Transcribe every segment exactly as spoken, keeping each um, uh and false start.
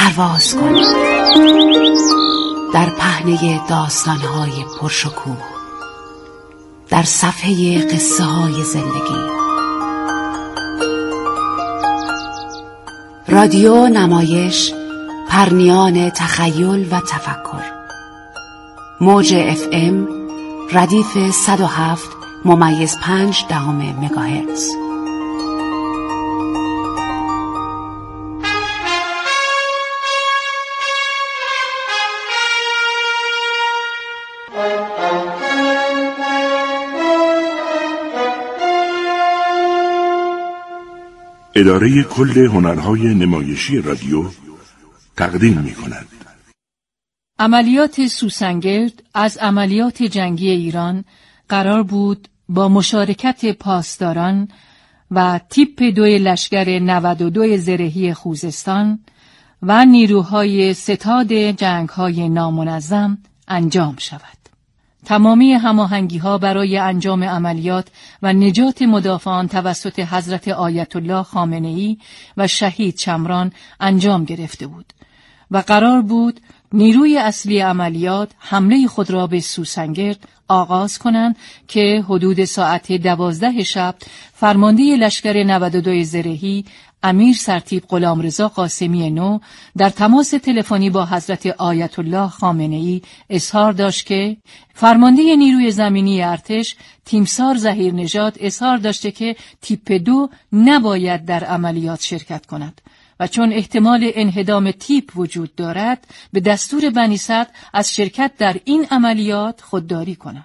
پرواز کن در پهنه داستان‌های پرشکوه، در صفحه قصه های زندگی. رادیو نمایش، پرنیان تخیل و تفکر. موج اف ام ردیف صد و هفت ممیز پنج دهم مگاهرتز. اداره کل هنرهای نمایشی رادیو تقدیم می کند. عملیات سوسنگرد از عملیات جنگی ایران قرار بود با مشارکت پاسداران و تیپ دوی لشکر نود و دو زرهی خوزستان و نیروهای ستاد جنگ‌های نامنظم انجام شود. تمامی هماهنگی‌ها برای انجام عملیات و نجات مدافعان توسط حضرت آیت الله خامنه‌ای و شهید شمران انجام گرفته بود و قرار بود نیروی اصلی عملیات حمله خود را به سوسنگرد آغاز کنند که حدود ساعت دوازده شب فرمانده لشکر نود و دو زرهی امیر سرتیپ غلامرضا قاسمی نو در تماس تلفنی با حضرت آیت الله خامنه‌ای اظهار داشت که فرمانده نیروی زمینی ارتش تیمسار ظهیرنژاد اظهار داشته که تیپ دو نباید در عملیات شرکت کند و چون احتمال انهدام تیپ وجود دارد به دستور بنی صدر از شرکت در این عملیات خودداری کند.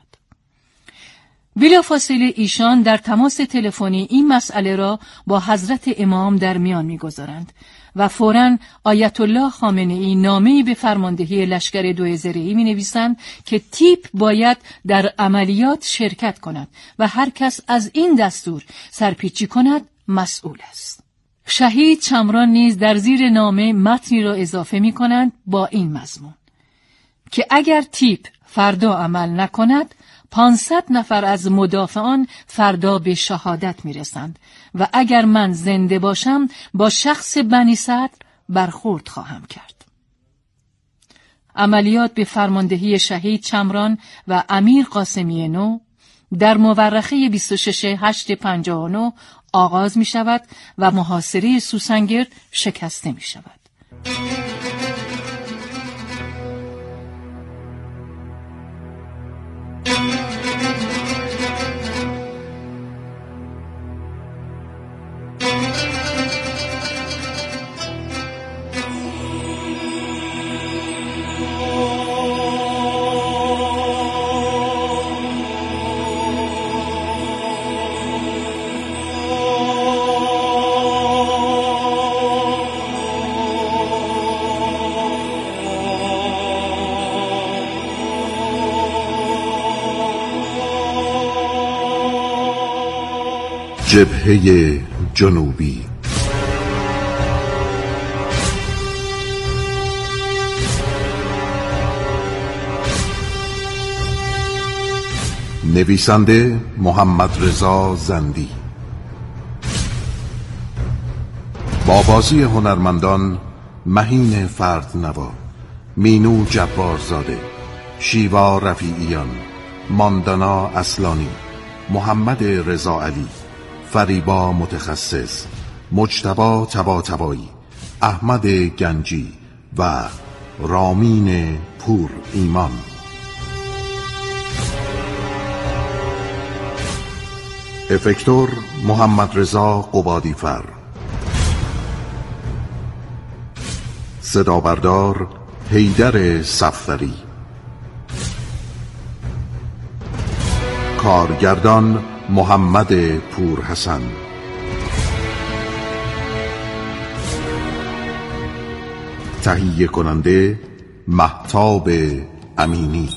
بلافاصله ایشان در تماس تلفنی این مسئله را با حضرت امام در میان می‌گذارند و فوراً آیت الله خامنه‌ای نامه‌ای به فرماندهی لشکر دو زرهی می‌نویسند که تیپ باید در عملیات شرکت کند و هر کس از این دستور سرپیچی کند مسئول است. شهید شمران نیز در زیر نامه متنی را اضافه می‌کنند با این مضمون که اگر تیپ فردا عمل نکند پانصد نفر از مدافعان فردا به شهادت میرسند و اگر من زنده باشم با شخص بنی صدر برخورد خواهم کرد. عملیات به فرماندهی شهید شمران و امیر قاسمی نو در مورخه بیست و شش هشت پنجاه و نه آغاز می شود و محاصره سوسنگرد شکسته می شود. جبهه جنوبی. نویسنده محمد رضا زندی. با بازی هنرمندان مهین فردنوا، مینو جبارزاده، شیوا رفیعیان، ماندانا اصلانی، محمد رضا علی، فریبا متخصص، مجتبی طباطبایی، احمد گنجی و رامین پور ایمان. افکتور محمد رضا قبادیفر. صدابردار حیدر صفری. کارگردان محمد پورحسن. تهیه کننده مهتاب امینی.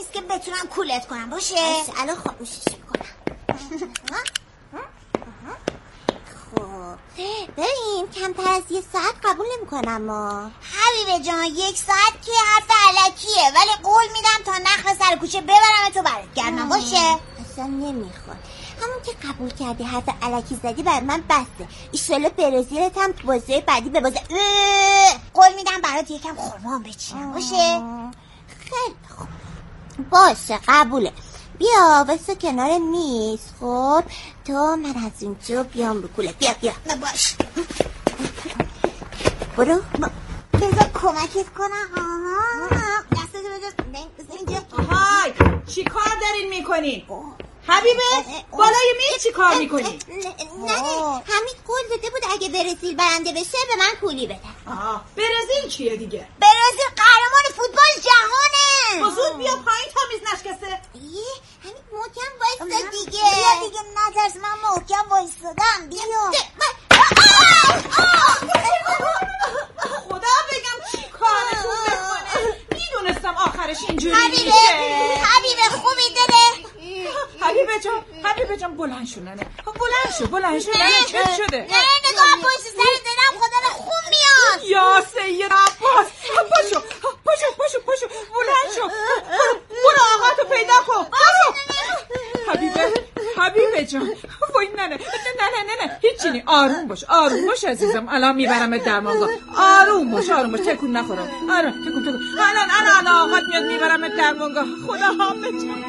نیست که بتونم کولت کنم. باشه الان خاموشش میکنم. خب ببین کمتر از یه ساعت قبول نمی کنم. ما حبیبه جان یک ساعت که حرف علکیه، ولی قول میدم تا نخل سر کوچه ببرم تو برات گردم. باشه اصلا نمیخواد. همون که قبول کردی حرف علکی زدی برای من بسته. ایشالا برزیلت هم تو بازی بعدی به بازه. قول میدم برات یکم خورما بچینم. باشه خیلی خوب باشه قبوله. بیا واسه کنار میز. خب تو من از اونجا بیام رو کوله. بیا بیا باش برو بذار کمکت کنم. دستتو بذار اینجا. های چی کار دارین میکنین؟ حبیبه بالای میز چی کار میکنی؟ نه حمید قول داده بود اگه برزیل برنده بشه به من کولی بده. آه برزیل چیه دیگه؟ برزیل قهرمان فوتبال جهانه. بزرگ بیا پایین تا میز نشکسته. یه حمید محکم وایستا دیگه. بیا دیگه نترس من محکم وایستادم. بیا خدا بگم چی کارتون بکنه. میدونستم آخرش اینجوری میشه. حبیبه خوبی داره. حبیبه جان حبیبه جان بلند شو ننه. بلند شو بلند شو ننه. چه شده؟ نه نگاه پشت سر دارم خدا رو خون میاد. یا سید عباس پاشو پاشو پاشو پاشو بلند شو. برو آقا تو پیدا کن. حبیبه حبیبه جان وای نه نه نه نه نه هیچی نی. آروم باش آروم باش عزیزم. الان میبرمت درمانگاه. آروم باش آروم باش تکون نخورم. آروم تکون تکون. الان الان آقات میاد میبرمت درمانگاه. خدا حافظ.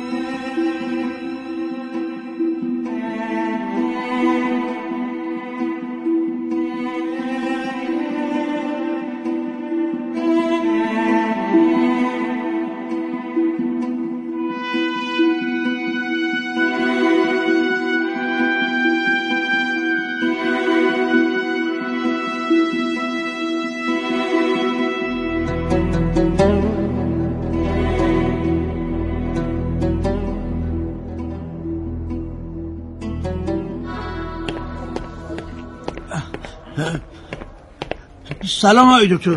سلام آقای دکتر.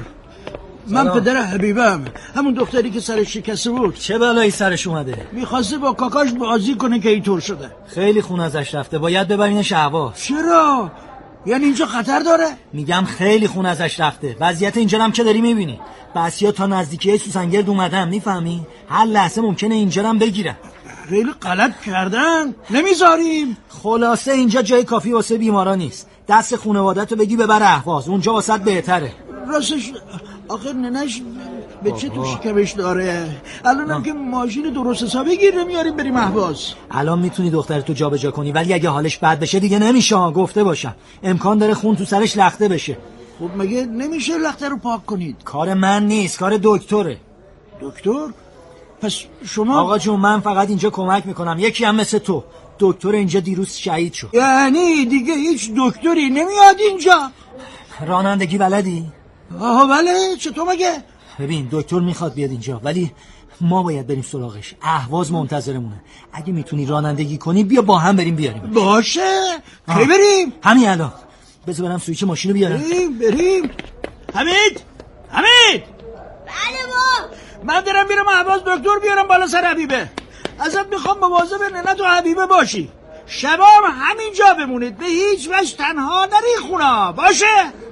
من پدر حبیبم، همون دختری که سرش شکسته بود. چه بلایی سرش اومده؟ میخواسته با کاکاش بازی کنه که اینطور شده. خیلی خون ازش رفته، باید ببرینش اهواز. چرا؟ یعنی اینجا خطر داره؟ میگم خیلی خون ازش رفته. وضعیت اینجا هم که داری میبینی. بسیا تا نزدیکی سوسنگرد اومدم، میفهمی؟ هر لحظه ممکنه اینجا هم بگیرن. خیلی غلط کردن. نمیذاریم. خلاصه اینجا جای کافی واسه بیمارا نیست. دست خانواده‌تو بگی ببر اهواز، اونجا واسط بهتره. راستش آخه ننش به چه تو شکمش داره. الانم که ماشین درست حسابی گیر نمیاریم بریم اهواز. الان میتونی دخترتو جابجا کنی، ولی اگه حالش بد بشه دیگه نمیشه. گفته باشم امکان داره خون تو سرش لخته بشه. خب مگه نمیشه لخته رو پاک کنید؟ کار من نیست، کار دکتره. دکتر؟ پس شما؟ آقا جون من فقط اینجا کمک میکنم. یکی هم مثل تو دکتر اینجا دیروز شهید شد. یعنی دیگه هیچ دکتری نمیاد اینجا؟ رانندگی بلدی؟ آها بله. چطور مگه؟ ببین دکتر میخواد بیاد اینجا، ولی ما باید بریم سراغش. اهواز منتظرمونه. اگه میتونی رانندگی کنی بیا با هم بریم بیاریم. باشه. کی بریم؟ همین الان. بذار برم سویچ ماشین رو بیارم. بریم بریم. حمید حمید. بله با من دارم میرم اهواز دکتر بیارم بالا سر حبیبه. ازت میخوام مواظب ننت و حبیبه باشی. شبا هم همینجا بمونید، به هیچ وجه تنها نری خونا. باشه؟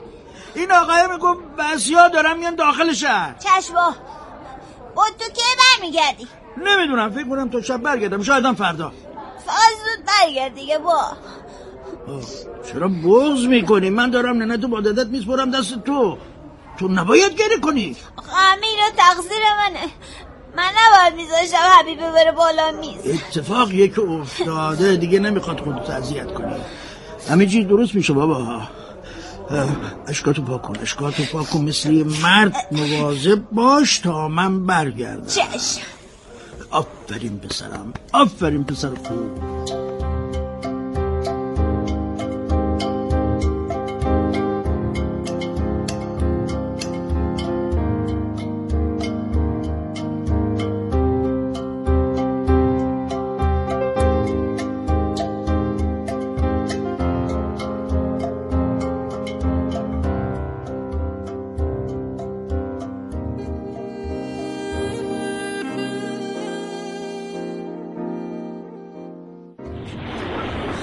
این آقای میگم بسیا دارم میان داخل شهر. چشما. با تو که برمیگردی؟ نمیدونم، فکر کنم تا شب برگردم، شاید هم فردا. فقط زود برگرد دیگه با. چرا بغض میکنی؟ من دارم ننتو با دادت میسپرم دست تو. تو نباید گریه کنی. امیر تقصیر منه. من نباید میذاشتم حبیبه بره بالا میز. اتفاقیه که افتاده دیگه، نمیخواد خودت اذیت کنی. همه چیز درست میشه بابا. اشکاتو پاک کن، اشکاتو پاک کن، مثل یه مرد مواظب باش تا من برگردم. چشم. آفرین پسرم، آفرین پسر خوب.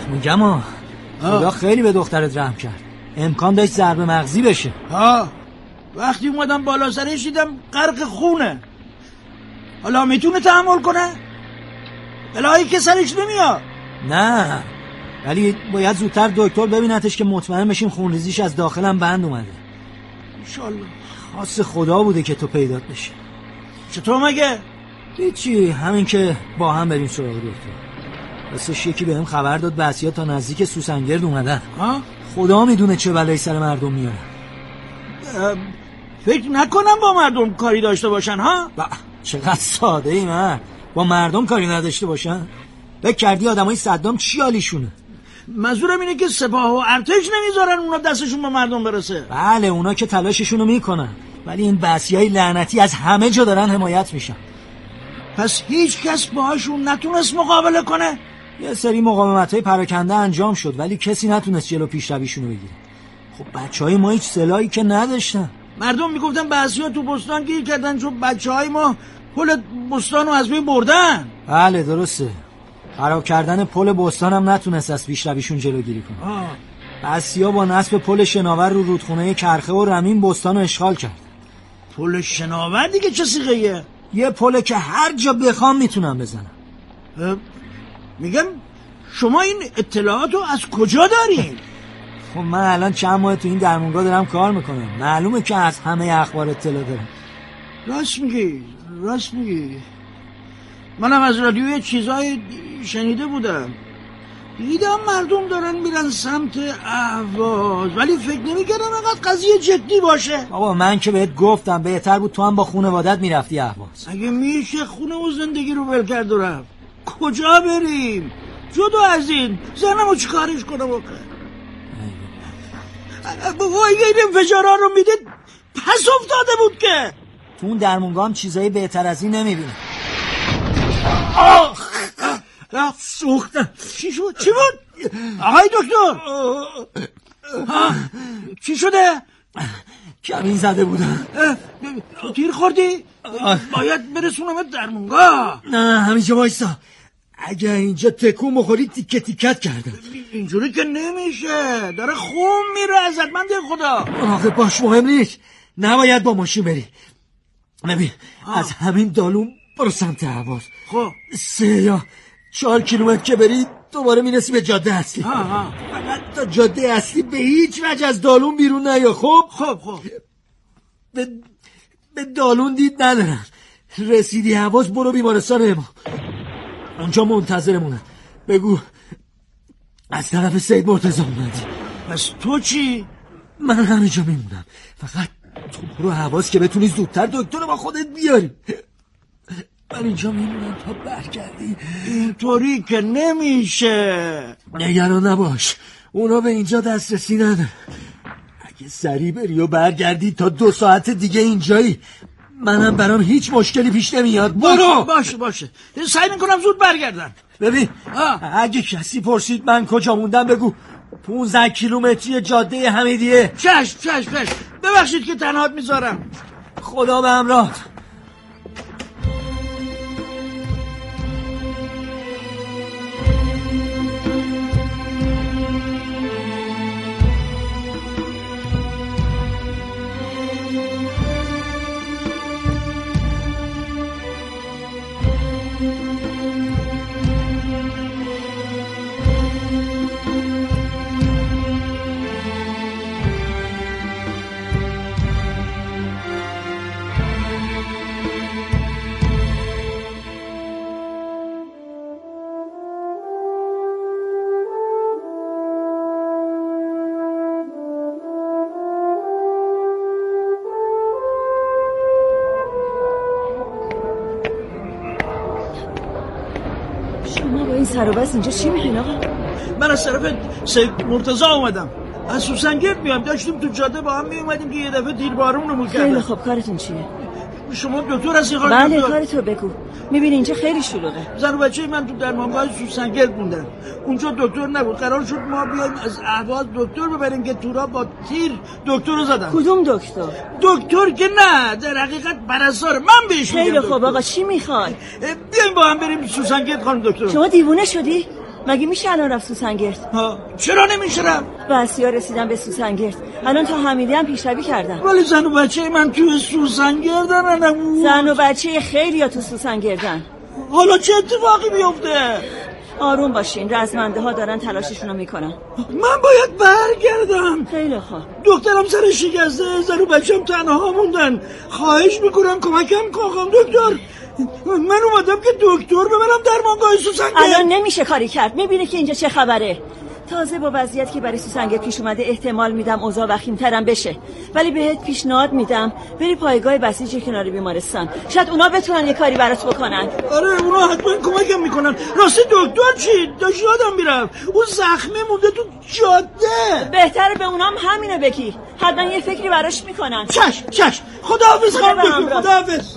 میگم ها خدا خیلی به دخترت رحم کرد، امکان داشت ضربه مغزی بشه. ها وقتی اومدم بالا سرش دیدم غرق خونه. حالا میتونه تحمل کنه؟ الهی که سرش نمیاد. نه ولی باید زودتر دکتر ببینتش که مطمئن بشیم خونریزیش از داخلم بند اومده. انشالله. خاص خدا بوده که تو پیدات بشی. چطور مگه؟ هیچی، همین که با هم بریم سراغ دکتر. راستش یکی بهم خبر داد بعضیا تا نزدیک سوسنگرد اومدن. ها؟ خدا میدونه چه بلایی سر مردم میارن. فکر نکنم با مردم کاری داشته باشن ها؟ با چقدر ساده ای من با مردم کاری نداشته باشن؟ فکر کردی آدمای صدام چی حالیشونه؟ منظورم اینه که سپاه و ارتش نمیذارن اونا دستشون به مردم برسه. بله اونا که تلاششونو میکنن، ولی این بسیای لعنتی از همه جا دارن حمایت میشن. پس هیچ کس باهاشون نتونست مقابله کنه؟ یه سری مقاومت‌های پراکنده انجام شد ولی کسی نتونست جلو پیشرویشونو بگیره. خب بچهای ما هیچ سلاحی که نداشتن. مردم میگفتن بعضیا تو بستان گیر کردن چون بچهای ما پل بستانو از بین بردن. بله درسته، خراب کردن پل بستان هم نتونست از پیشرویشون جلوگیری کنه. بعضیا با نصب پل شناور رو رودخونه کرخه و رمین بستانو اشغال کرد. پل شناور دیگه چه سیغه‌ایه؟ یه پله که هر جا بخوام میتونم بزنم. میگم شما این اطلاعاتو از کجا دارین؟ خب من الان چند ماه تو این درمونگاه دارم کار میکنم، معلومه که از همه اخبار اطلاع دارم. راست میگی راست میگی منم از رادیو یه چیزای شنیده بودم، دیدم مردم دارن میرن سمت اهواز، ولی فکر نمیکردم اینقدر قضیه جدی باشه. بابا من که بهت گفتم بهتر بود تو هم با خانوادت میرفتی اهواز. اگه میشه خونه و زندگی رو ول کرد و رفت، کجا بریم؟ جدا از این زنمو چیکارش کنم واقعا؟ بابا اگه این انفجارها رو میدید پس افتاده بود که. تو اون درمونگاه هم چیزایی بهتر از این نمیبینه. آخ سوختم. چی شد؟ چی بود؟ آقای دکتر چی شده؟ کمین زده بودم. تو تیر خوردی؟ باید برسونمت درمونگاه. نه همینجا وایسا، اگه اینجا تکون بخوری تیکه تیکت کردم. اینجوری که نمیشه، داره خون میره ازت من ده خدا. آخه باش مهم نیست، نباید با ماشین بری. ببین از همین دالون برو سمت اهواز. خب سه یا چهار کیلومتر که بری دوباره میرسی به جاده اصلی. فقط تا جاده اصلی به هیچ وجه از دالون بیرون نیا. خب خب خب به, به دالون دید ندارم. رسیدی اهواز برو بیمارستان ما، اونجا منتظرمونن. بگو از طرف سید مرتضی اومدی. پس تو چی؟ من همینجا میمونم، فقط تو برو اهواز که بتونی زودتر دکتر رو با خودت بیاری. من اینجا میمونم تا برگردی. اینطوری که نمیشه. نگران نباش، اونا به اینجا دسترسی نداره. اگه سریع بری و برگردی تا دو ساعت دیگه اینجایی، منم برام هیچ مشکلی پیش نمیاد. برو. باشه باشه سعی میکنم زود برگردم. ببین اگه کسی پرسید من کجا موندم بگو پونزده کیلومتری جاده حمیدیه. چشم چشم چشم ببخشید که تنهات میذارم. خدا به همراهت. این سر و بس اینجا چی میکنی آقا؟ من از طرف سید مرتضی اومدم، از سوسنگرد میام. داشتیم تو جاده با هم میومدیم که یه دفعه تیربارون رو کردن. خیلی خوب، کارتون چیه؟ شما دکتر هستی خانم؟ بله کارتو بگو. میبینی اینجا خیلی شلوغه. زن و بچه من تو درمانگاه سوسنگرد موندن، اونجا دکتر نبود. قرار شد ما بیایم از اهواز دکتر ببریم که تورا با تیر دکتر رو زدن. کدوم دکتر؟ دکتر که نه، در حقیقت پرستار. من بهش میگم. خیلی خوب آقا چی میخوای؟ بیایم با هم بریم سوسنگرد خانم دکتر. شما دیوونه شدی؟ مگه میشه الان رفت سوسنگرد؟ ها چرا نمیشه رفت؟ بسیار رسیدن به سوسنگرد، الان تا حمیدی هم پیشروی کردن. ولی زن و بچه من توی سوسنگردن نبود. زن و بچه خیلی ها تو سوسنگردن. حالا چه اتفاقی بیفته؟ آروم باشین، رزمنده ها دارن تلاششون رو میکنن. من باید برگردم. خیلی خوب. دخترم سر شکسته، زن و بچه‌م تنها موندن. خواهش میکنم کمکم کن دکتر. من اومدم که دکتر ببرم درمانگاه سوسنگرد. الان نمیشه کاری کرد، میبینی که اینجا چه خبره. تازه با وضعیت که برای سوسنگرد پیش اومده احتمال میدم اوضاع وخیم‌ترم بشه، ولی بهت پیشنهاد میدم بری پایگاه بسیج کنار بیمارستان، شاید اونا بتونن یه کاری برات بکنن. آره اونا حتما کمکم میکنن. راستی دکتر چی؟ داشت یادم میرم اون زخمه مونده تو جاده. بهتره به اونام همینو بگی، حتما یه فکری براش میکنن. چشم چشم، خداحافظ خانم دکتر، خداحافظ.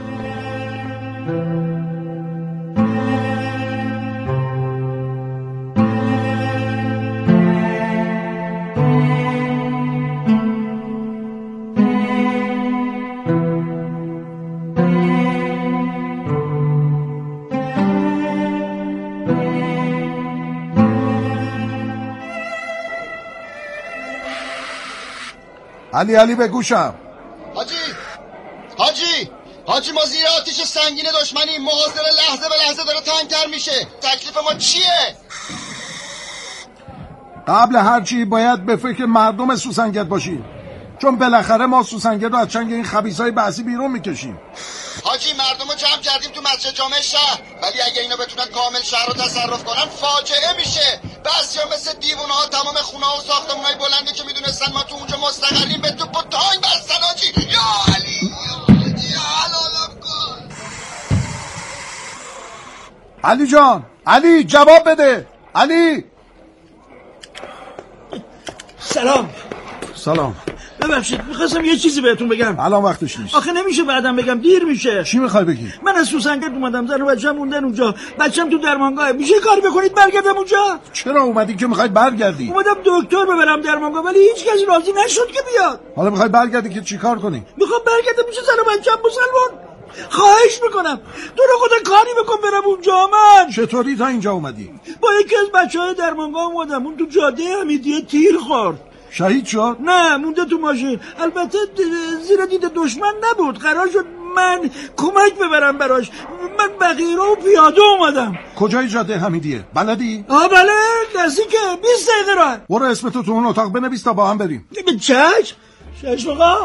علی علی به گوشم. حاجی حاجی حاجی ما زیر آتیش سنگین دشمنی، محاصره لحظه به لحظه داره تنگ‌تر میشه. تکلیف ما چیه؟ قبل هر چی باید به فکر مردم سوسنگرد باشیم، چون بالاخره ما سوسنگرد رو از چنگ این خبیثای بعضی بیرون میکشیم. حاجی مردم رو جمع کردیم تو مسجد جامع شهر، ولی اگه اینا بتونن کامل شهر رو تصرف کنن فاجعه میشه. بس یا مثل دیوونه ها تمام خونه ها و ساختمونای بلندی که میدونستن ما تو اونجا مستقریم به توپ و تاین بستن. حاجی یا علی یا حاجی حلالم کن. علی جان، علی جواب بده. علی. سلام. سلام. ببخشید میخواستم یه چیزی بهتون بگم. الان وقتش نیست. آخه نمیشه بعدم بگم، دیر میشه. چی میخوای بگی؟ من از سوسنگرد اومدم، زن و بچه‌م موندن اونجا، بچه‌م تو درمانگاه. میشه کاری بکنید برگردم اونجا؟ چرا اومدی که میخوای برگردی؟ اومدم دکتر ببرم درمانگاه ولی هیچ کسی راضی نشد که بیاد. حالا میخوای برگردی که چیکار کنی؟ میخوام برگردم میشه زن و بچه‌م مسلمان. خواهش میکنم تو رو خدا کاری بکن برم اونجا. من چطوری تا اینجا اومدی؟ با یکی از بچه‌های درمانگاه اومدم، اون تو جاده حمیدیه تیر خورد. شهید شد؟ نه مونده تو ماشین، البته زیر دید دشمن نبود. قرار شد من کمک ببرم براش، من بقیه رو پیاده اومدم. کجای جاده حمیدیه؟ بلدی؟ آه بله نزدیک بیست دقیقه راه. برو اسمتو تو اون اتاق بنویس تا با هم بریم. چش چش آقا.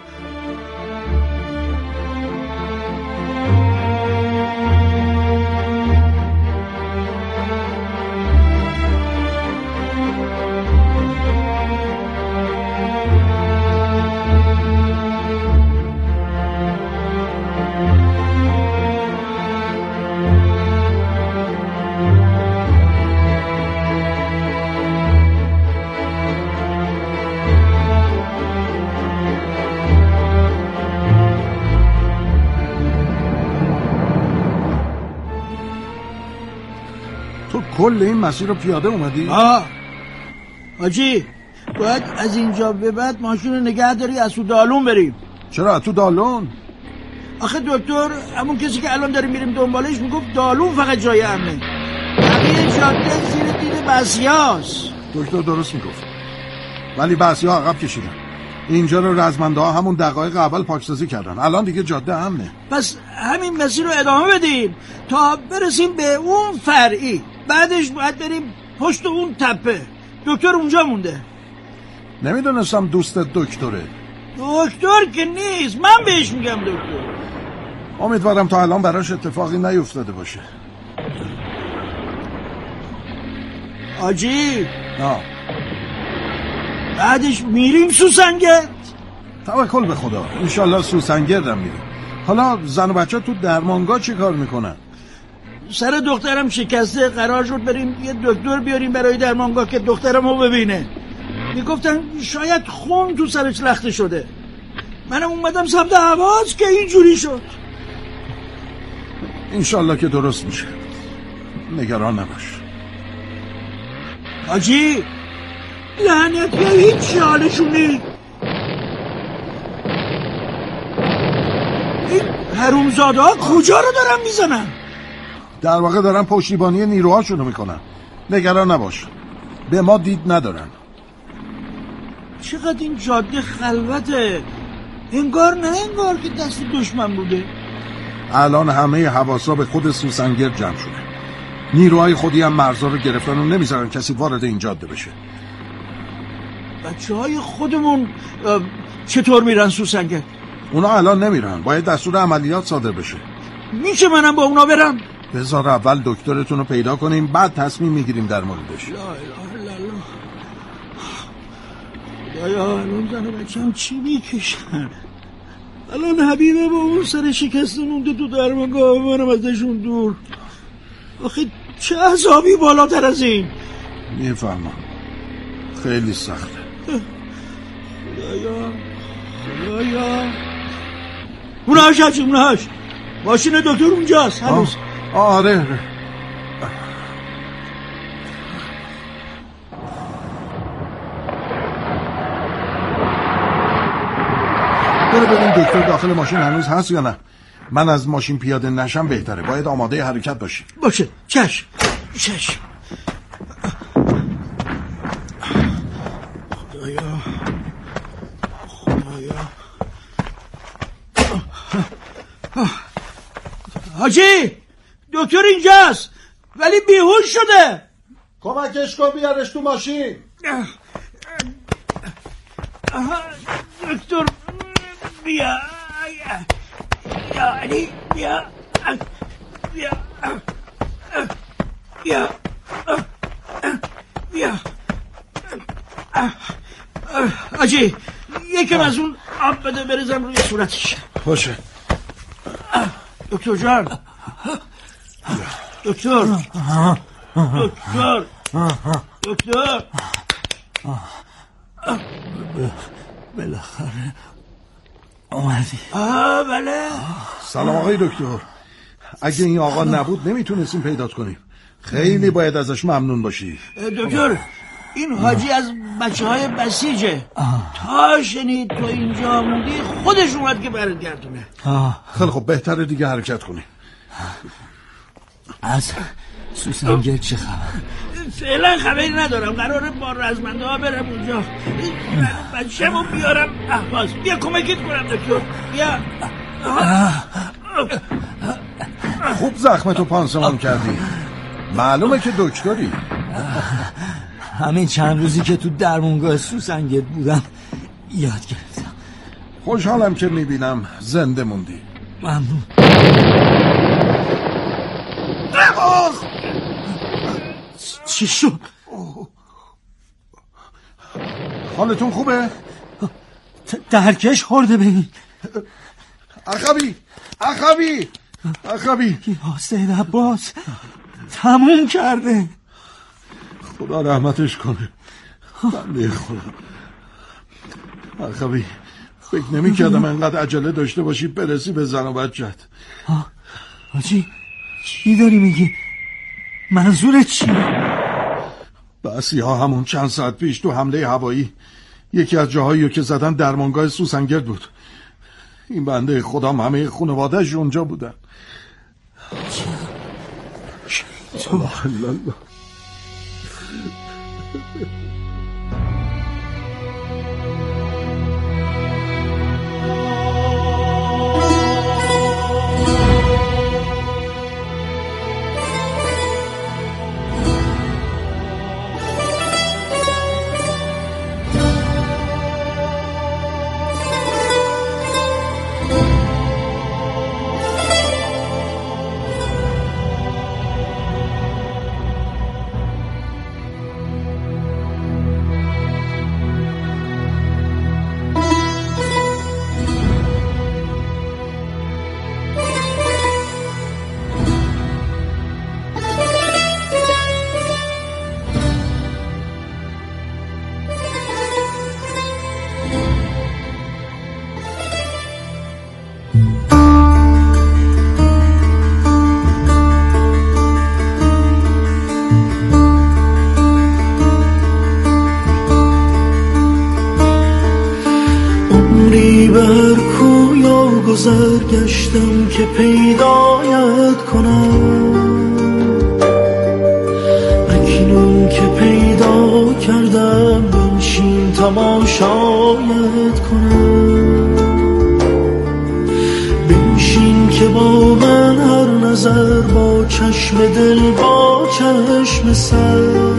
کل این مسیر رو پیاده اومدی؟ آه حاجی باید از اینجا به بعد ماشین رو نگه داری از تو دالون بریم. چرا از تو دالون؟ آخه دکتر همون کسی که الان داریم میریم دنبالش میگفت دالون فقط جای امنه، بقیه جاده زیر دید بسیاست. دکتر درست میگفت، ولی بسیا عقب کشیدن. اینجا رو رزمنده ها همون دقایق اول پاکسازی کردن، الان دیگه جاده امنه. پس همین مسیر رو ادامه بدیم تا برسیم به اون فرعی، بعدش باید بریم پشت اون تپه. دکتر اونجا مونده. نمیدونستم دوست دکتره. دکتر که نیست، من بهش میگم دکتر. امیدوارم تا الان براش اتفاقی نیفتاده باشه. آجی آه. بعدش میریم سوسنگرد. توکل به خدا، انشالله سوسنگردم میریم. حالا زن و بچه تو درمانگاه چی کار میکنن؟ سر دخترم شکسته، قرار شد بریم یه دکتر بیاریم برای درمانگاه که دخترم رو ببینه. میگفتن شاید خون تو سرش لخته شده. منم اومدم سمت حواس که اینجوری شد. انشالله که درست میشه، نگران نباش. حاجی لعنت به هیچ حالشون نیست. این حرومزاده ها کجا رو دارن میزنن؟ در واقع دارن پشتیبانی نیروهاشونو میکنن. نگران نباش، به ما دید ندارن. چقدر این جاده خلوته، انگار نه انگار که دست دشمن بوده. الان همه حواسا به خود سوسنگرد جمع شده. نیروهای خودی هم مرزا رو گرفتن و نمیذارن کسی وارد این جاده بشه. بچه های خودمون چطور میرن سوسنگرد؟ اونا الان نمیرن، باید دستور عملیات صادر بشه. میشه منم با اونا برم؟ بذار اول دکترتون رو پیدا کنیم، بعد تصمیم میگیریم در موردش. لا اله الا الله. خدایا الان زن و بچه‌م چی میکشن؟ الان حبیبه با اون سر شکسته مونده تو درمانگاه، منم ازشون دور. آخه چه عذابی بالاتر از این. میفهمم، خیلی سخته. خدایا خدایا. اونهاش هچی اونهاش ماشین دکتر اونجاست هنوز. آره آره. برو ببین دکتر داخل ماشین هنوز هست یا نه. من از ماشین پیاده نشم بهتره، باید آماده حرکت باشی. باشه چشم چشم. خدایا خدایا. حاجی دکتر اینجاست ولی بیهوش شده. کمکش کن بیارش تو ماشین. دکتر بیا یا علی بیا بیا بیا بیا. حاجی یکم از اون آب بده بریزم روی صورتش. باشه دکتر جان. دکتر دکتر دکتر. بالاخره اومدی. آه بله. سلام آقای دکتر. اگه این آقا نبود نمیتونستیم پیدات کنیم. خیلی باید ازش ممنون باشی. دکتر این حاجی از بچه های بسیجه. تا شنید تو اینجا موندی خودش اومد که برات گردونه. خیلی خب بهتره دیگه حرکت کنیم. از سوسنگرد چه خبر؟ فعلا خبری ندارم. قراره با رزمنده ها برم اونجا بچه‌مو بیارم احواز. بیا کمکت کنم دکتر بیا. خوب زخمتو پانسمان کردی. معلومه که دکتری. همین چند روزی که تو درمونگاه سوسنگرد بودم یاد گرفتم. خوشحالم که میبینم زنده موندی. ممنون. چی شد؟ حالتون خوبه؟ درکش خورده ببین. اخوی اخوی اخوی. یا سید عباس تموم کرده. خدا رحمتش کنه. بنده خدا. اخوی فکر نمی کردم انقدر عجله داشته باشی برسی به زن و بچت. حاجی چی داری میگی؟ منظورت چیه؟ بسی ها همون چند ساعت پیش تو حمله هوایی یکی از جاهایی که زدن درمانگاه سوسنگرد بود. این بنده خودم همه خانواده‌اش اونجا بودن. الله الله. گذر گشتم که پیدایت کنم، اکنون تماشایت کنم. بنشین که با من هر نظر با چشم دل با چشم سر،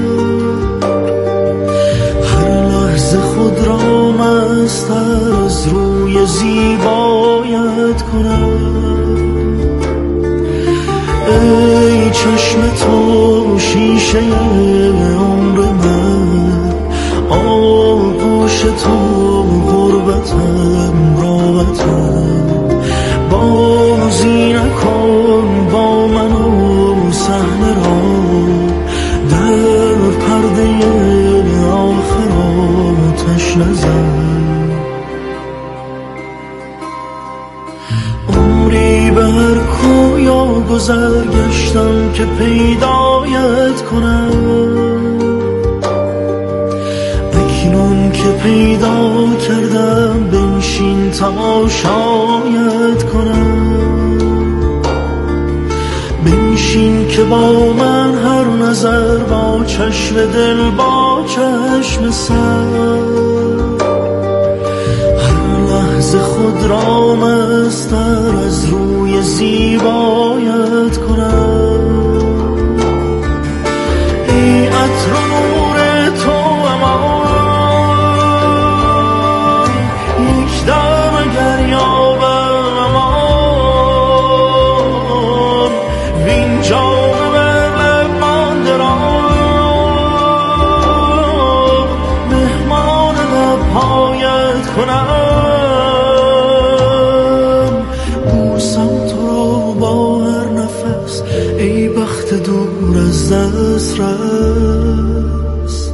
هر لحظه خود را مستر از روی زیبایت کنم. ای چشم تو شیشه عمر من، آغوش تو غربتم راحتم. بازی نکن با من و صحنه را، در پرده آخر آتش نزن. عمری به هر کویا گذر گشتم که پیدایت کنم. اکنون که پیدا کردم بنشین تماشایت کنم. بنشین که با من هر نظر با چشم دل با چشم سر، هر لحظه خود را مستر از روی زیبایت کنم. ای عطر و نور تو امان، یک دم اگر یابم امان، وین جام بر لب مانده را مهمان لب‌هایت کنم. بوسم تو را با هر نفس، ای بخت دور از دسترس.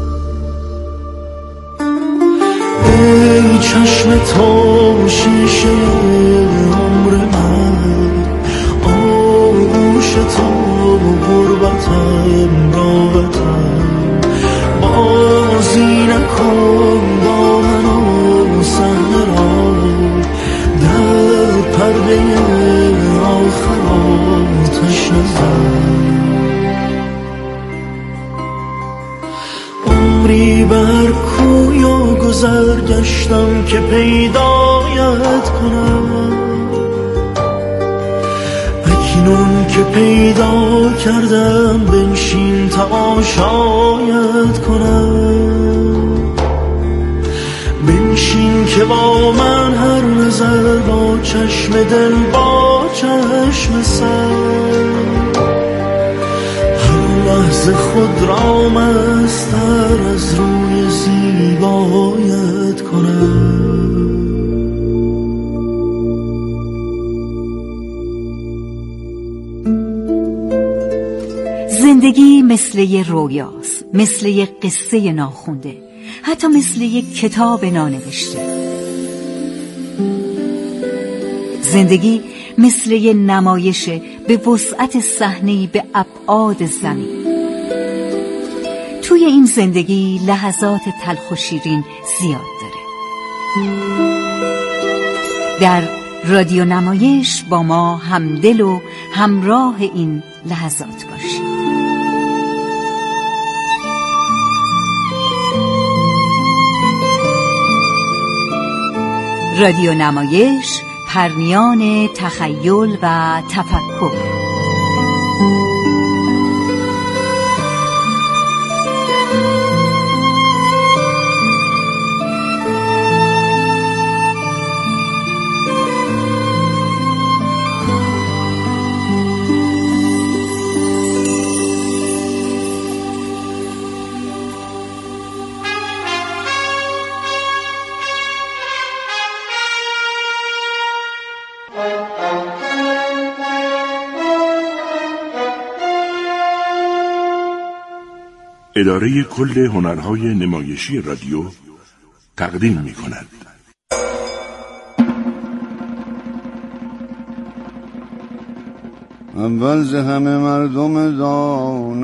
ای چشم تو شیشه عمر من، آغوش تو غربتم راحتم. بازی نکن با من و صحنه را، در پرده آخر آتش نزن. عمری بر کویا گذر گشتم که پیدایت کنم. اکنون که پیدا کردم بنشین تماشایت کنم. بنشین که با من هر نظر با چشم دل با چشم سر، هر لحظه خود را مستر از روی زیبایت کنم. زندگی مثل یه رویاست، مثل یه قصه ناخونده، حتی مثل یه کتاب نانوشته. زندگی مثل یه نمایش به وسعت صحنه‌ای به ابعاد زمین. توی این زندگی لحظات تلخ و شیرین زیاد داره. در رادیو نمایش با ما همدل و همراه این لحظات باشید. رادیو نمایش، پرنیان تخیل و تفکر. اداره کل هنرهای نمایشی رادیو تقدیم می کند. اول ز همه مردم دان